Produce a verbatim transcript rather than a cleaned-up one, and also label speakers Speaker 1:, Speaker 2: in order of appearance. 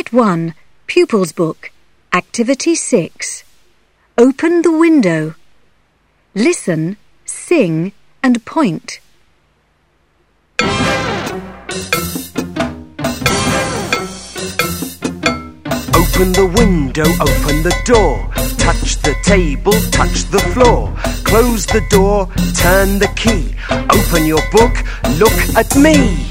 Speaker 1: Unit one, Pupils Book, Activity six. Open the window. Listen, sing and point.
Speaker 2: Open the window, open the door. Touch the table, touch the floor. Close the door, turn the key. Open your book, look at me.